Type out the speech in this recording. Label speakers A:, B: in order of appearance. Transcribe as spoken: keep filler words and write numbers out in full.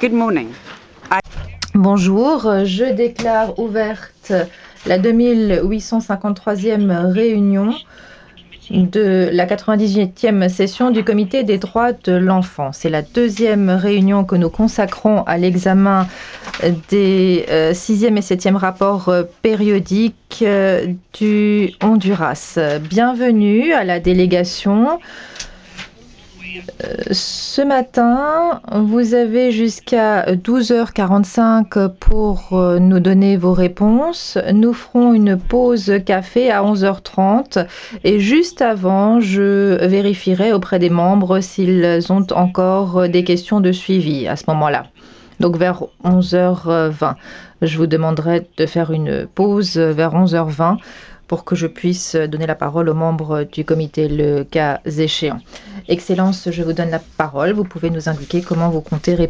A: Good morning.
B: Bonjour, je déclare ouverte la deux mille huit cent cinquante-troisième réunion de la quatre-vingt-dix-huitième session du Comité des droits de l'enfant. C'est la deuxième réunion que nous consacrons à l'examen des euh, sixième et septième rapports euh, périodiques euh, du Honduras. Bienvenue à la délégation. Ce matin, vous avez jusqu'à douze heures quarante-cinq pour nous donner vos réponses. Nous ferons une pause café à onze heures trente et juste avant, je vérifierai auprès des membres s'ils ont encore des questions de suivi à ce moment-là. Donc vers onze heures vingt, je vous demanderai de faire une pause vers onze heures vingt pour que je puisse donner la parole aux membres du comité le cas échéant. Excellence, je vous donne la parole. Vous pouvez nous indiquer comment vous comptez répondre.